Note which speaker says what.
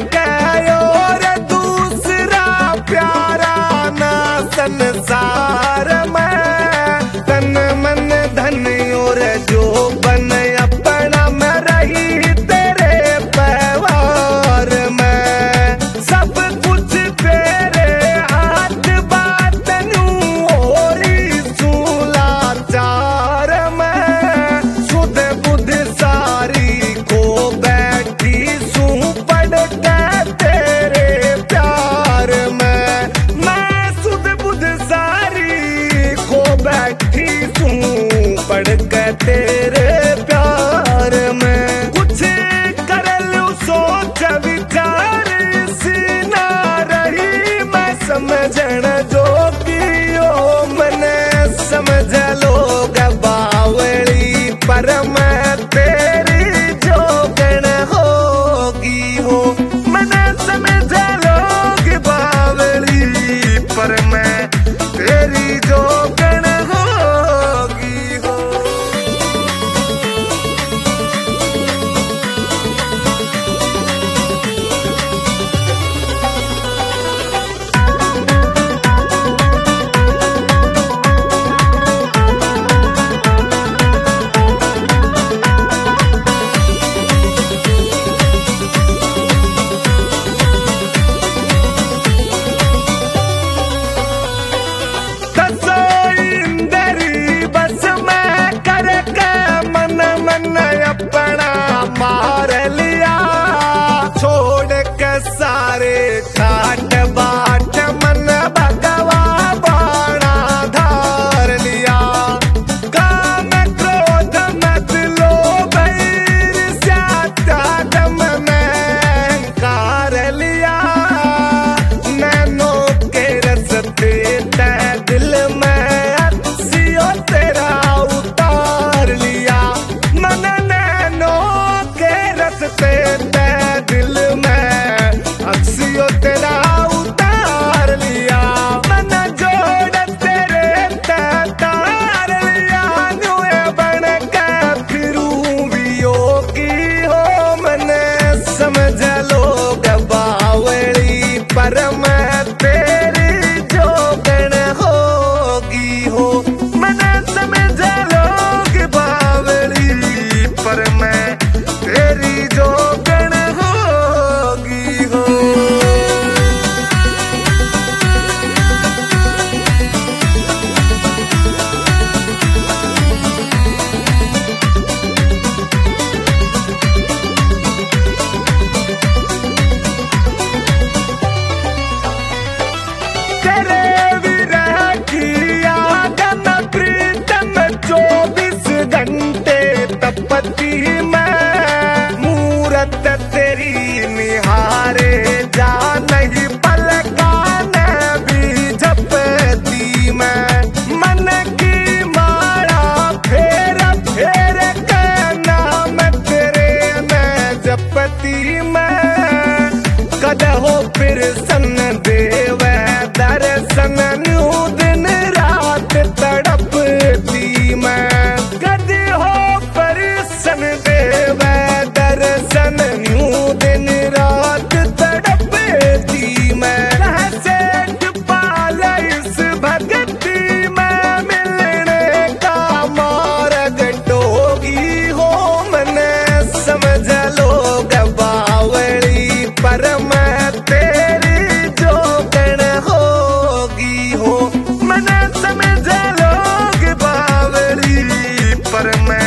Speaker 1: के और दूसरा प्यारा ना संसार में। तन मन धन और जो बन अपना मैं रही तेरे व्यवहार में। सब कुछ तेरे हाथ बात नू ओरी सूला चार में। सुध बुध सारी को बैठी सू पढ़ के तेरे प्यार में। मैं सुध बुध सारी को बैठी सू पढ़ के तेरे प्यार में। कुछ कर लूं सोच विचार सी ना रही मैं समझण जोगियो। मने समझ लोग बावली पर मैं तेरी जोगण होगी हो। मने समझ लोग बावली पर मैं तेरी जोगण होगी हो। अपना मार लिया छोड़ के सारे ठाट बाट मन भगवा बाणा धार लिया। काम क्रोध मत लोभ ईर्ष्या त्याग में कार लिया। नैनों के रस्ते तय दिल में सियो तेरा उतार लिया। मन रस्ते तय दिल में अक्सियो तेरा उतार लिया। मन जोड़ तेरे तय तार लिया। नुए बन के फिरूं वियोगी हो। मने समझ लोग बावली पर मैं तेरी जोगण होगी हो। मने समझ लोग बावली पर मैं तेरी जोगण होगी हो। तेरे विरह की आगन प्रीतम 24 घंटे तपती मैं। मूरत तेरी निहारे जा नहीं पलकान भी झपती मैं। मन की माला फेर फेर के नाम तेरे मैं जपती मैं। कदहो फिर सन देव दर्शन न्यू दिन रात तड़पती मैं। कदी हो परिसन देव दर्शन न्यू दिन रात तड़पती मैं। सेठ पाल इस भक्ति में मिलने का मार्ग टोगी हो। मने समझ लोग बावली पर मैं तेरी जोगण होगी हो। मने समझ लोग बावली पर मैं